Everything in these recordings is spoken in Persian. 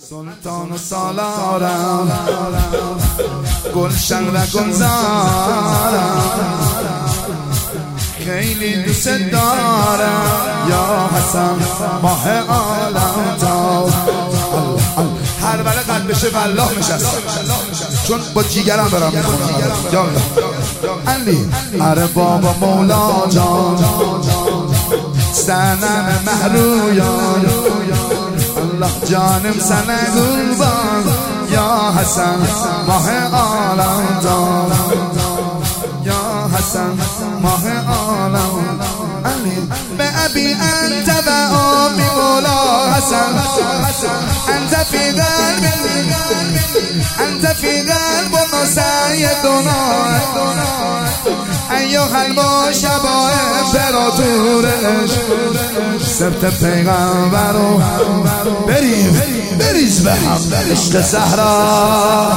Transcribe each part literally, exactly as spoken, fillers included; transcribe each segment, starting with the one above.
سلطان و سالارم گلشن و گلزارم خیلی دوست دارم یا حسن ماه عالم تا هر بله قد بشه والله نشست چون با جیگرم برام میخونم یالا علی اره بابا مولا جان سنم محرویان الله جانم سنه قربان یا حسن ماه عالم دار یا حسن ماه عالم علی به ابی انت و امی مولا حسن انت فی قلب انت فی قلب و سیدنا ایها المشبه امپراتورش سبت پیغمبر رو بریم بریز به هم عشق زهرا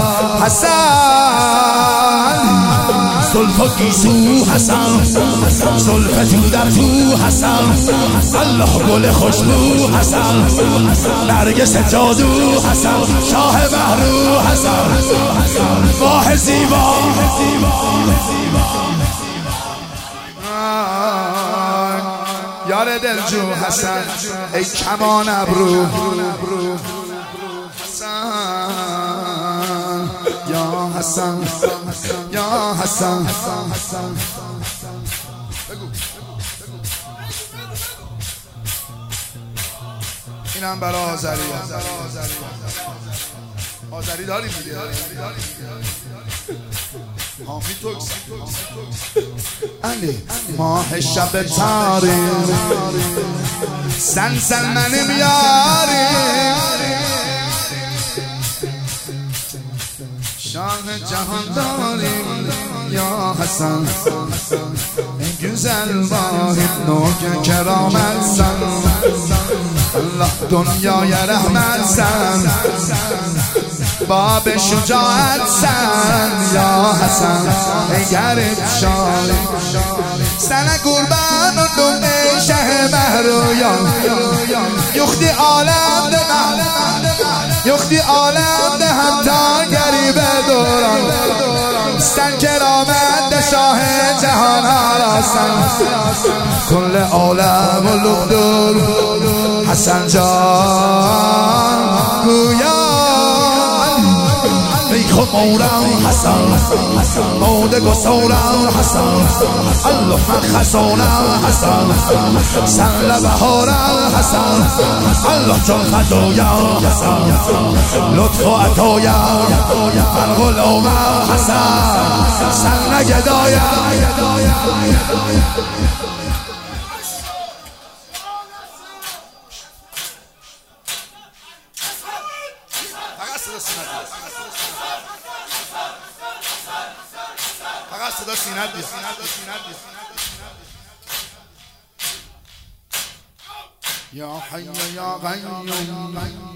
حسن زلفا گیسو حسن زلف تو در تو حسن الله گل خوشبو حسن نرگس جادو حسن شاه محرو حسن ماه زیبا یار دلجو حسن ای کمان ابرو حسن یا حسن یا حسن اینم برای آذری آذری داریم دیگه حامی توکس علی ماه شب تاریک سن سن منم یاری شاه جهان داریم یا حسن گوزل واحد نوک کرامت سن الله دنیای رحمت سن باب شجاعت سن یا حسن گرد شال سن قربان و دم شه محرویان یختی عالم ده یختی عالم ده حتی گریبه دوران سن کرامت ده شاه جهان آراسن کل عالم و لقدور حسن جان گویان بیخو مورم حسن موده گسورم حسن الله من خسونم حسن سن بهارم حسن الله جان خدایم حسن لطف و عطایم من غلامم حسن سن نگدایم فقط صدا سینت بیاد یا حی یا قیوم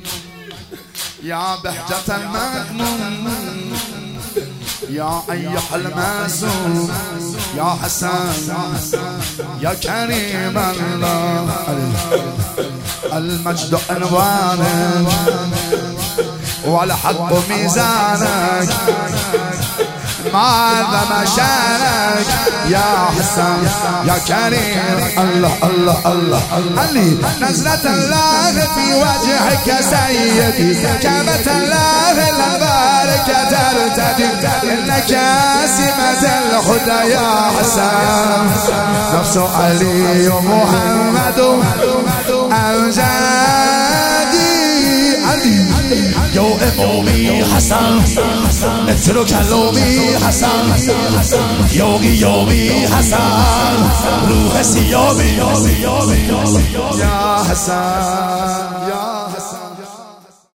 یا بهجت المأمون یا ایها المعصوم یا حسن یا کریم الله المجد عنوانك والحق ميزانك ما عظم شانك يا حسن يا كريم الله الله الله علي نزلة الله في وجهك سيدي كعبة الله لبارك ترتدي إنك سمة الهدى يا حسن نفس علي ومحمد أمجادي علي يا امامي حسن اترو کلامی حسن یوگی یومی حسن روح سیامی یا حسن یا